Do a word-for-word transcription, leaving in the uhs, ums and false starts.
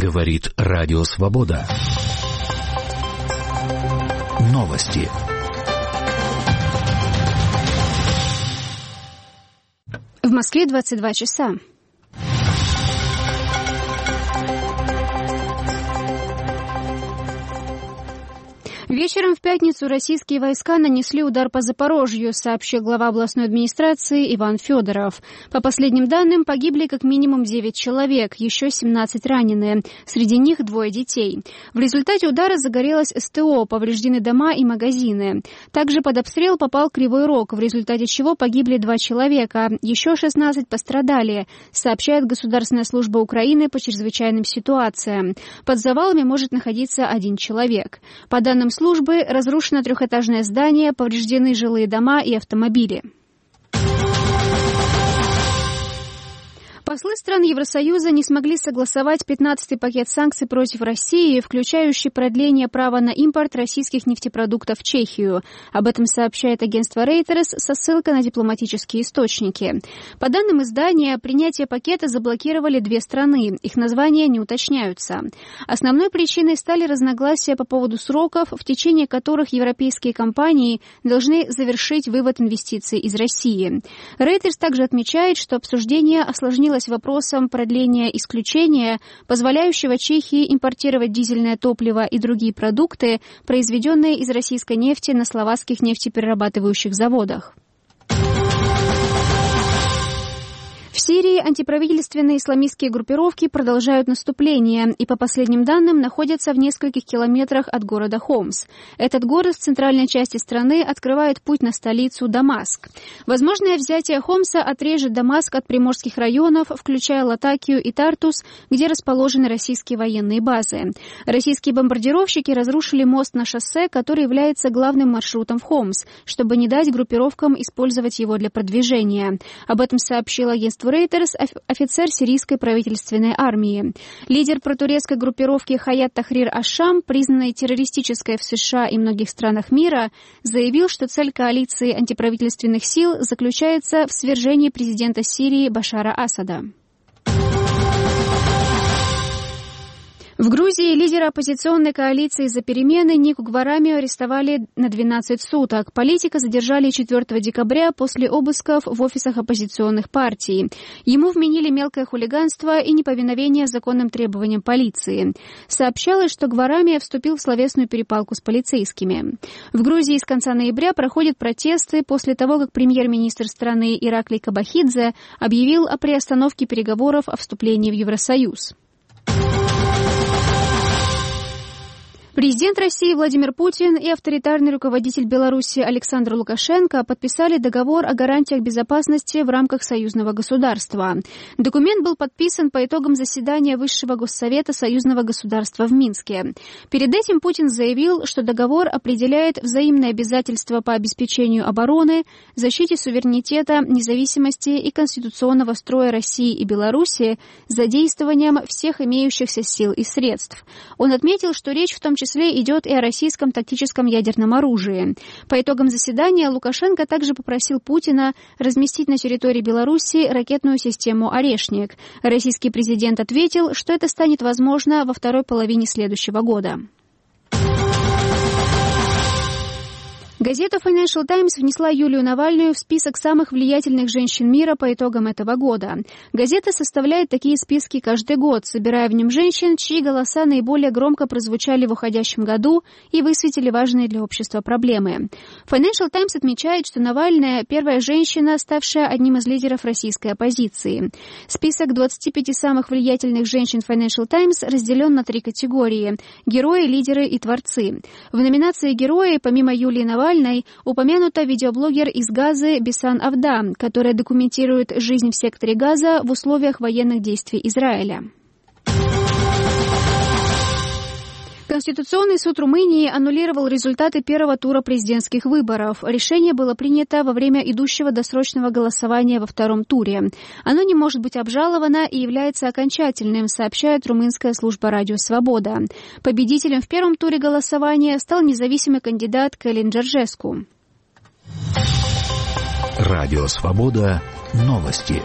Говорит Радио Свобода. Новости. В Москве двадцать два часа. Вечером в пятницу российские войска нанесли удар по Запорожью, сообщил глава областной администрации Иван Федоров. По последним данным, погибли как минимум девять человек, еще семнадцать ранены. Среди них двое детей. В результате удара загорелось СТО, повреждены дома и магазины. Также под обстрел попал Кривой Рог, в результате чего погибли два человека, еще шестнадцать пострадали, сообщает Государственная служба Украины по чрезвычайным ситуациям. Под завалами может находиться один человек. По данным службы, разрушено трехэтажное здание, повреждены жилые дома и автомобили. Послы стран Евросоюза не смогли согласовать пятнадцатый пакет санкций против России, включающий продление права на импорт российских нефтепродуктов в Чехию. Об этом сообщает агентство Reuters со ссылкой на дипломатические источники. По данным издания, принятие пакета заблокировали две страны. Их названия не уточняются. Основной причиной стали разногласия по поводу сроков, в течение которых европейские компании должны завершить вывод инвестиций из России. Reuters также отмечает, что обсуждение осложнилось вопросом продления исключения, позволяющего Чехии импортировать дизельное топливо и другие продукты, произведенные из российской нефти на словацких нефтеперерабатывающих заводах. В Сирии антиправительственные исламистские группировки продолжают наступление и, по последним данным, находятся в нескольких километрах от города Хомс. Этот город в центральной части страны открывает путь на столицу Дамаск. Возможное взятие Хомса отрежет Дамаск от приморских районов, включая Латакию и Тартус, где расположены российские военные базы. Российские бомбардировщики разрушили мост на шоссе, который является главным маршрутом в Хомс, чтобы не дать группировкам использовать его для продвижения. Об этом сообщило агентство Reuters, офицер сирийской правительственной армии. Лидер протурецкой группировки Хаят Тахрир аш-Шам, признанной террористической в США и многих странах мира, заявил, что цель коалиции антиправительственных сил заключается в свержении президента Сирии Башара Асада. В Грузии лидера оппозиционной коалиции «За перемены» Нику Гварамио арестовали на двенадцать суток. Политика задержали четвёртого декабря после обысков в офисах оппозиционных партий. Ему вменили мелкое хулиганство и неповиновение законным требованиям полиции. Сообщалось, что Гварамио вступил в словесную перепалку с полицейскими. В Грузии с конца ноября проходят протесты после того, как премьер-министр страны Ираклий Кабахидзе объявил о приостановке переговоров о вступлении в Евросоюз. Президент России Владимир Путин и авторитарный руководитель Беларуси Александр Лукашенко подписали договор о гарантиях безопасности в рамках союзного государства. Документ был подписан по итогам заседания Высшего Госсовета союзного государства в Минске. Перед этим Путин заявил, что договор определяет взаимные обязательства по обеспечению обороны, защите суверенитета, независимости и конституционного строя России и Беларуси с задействованием всех имеющихся сил и средств. Он отметил, что речь в том числе идет и о российском тактическом ядерном оружии. По итогам заседания Лукашенко также попросил Путина разместить на территории Беларуси ракетную систему «Орешник». Российский президент ответил, что это станет возможно во второй половине следующего года. Газета Financial Times внесла Юлию Навальную в список самых влиятельных женщин мира по итогам этого года. Газета составляет такие списки каждый год, собирая в нем женщин, чьи голоса наиболее громко прозвучали в уходящем году и высветили важные для общества проблемы. Financial Times отмечает, что Навальная – первая женщина, ставшая одним из лидеров российской оппозиции. Список двадцати пяти самых влиятельных женщин Financial Times разделен на три категории – герои, лидеры и творцы. В номинации «Герои» помимо Юлии Навальной упомянута видеоблогер из Газы Бисан Авда, которая документирует жизнь в секторе Газа в условиях военных действий Израиля. Конституционный суд Румынии аннулировал результаты первого тура президентских выборов. Решение было принято во время идущего досрочного голосования во втором туре. Оно не может быть обжаловано и является окончательным, сообщает румынская служба «Радио Свобода». Победителем в первом туре голосования стал независимый кандидат Калин Джорджеску. Радио Свобода. Новости.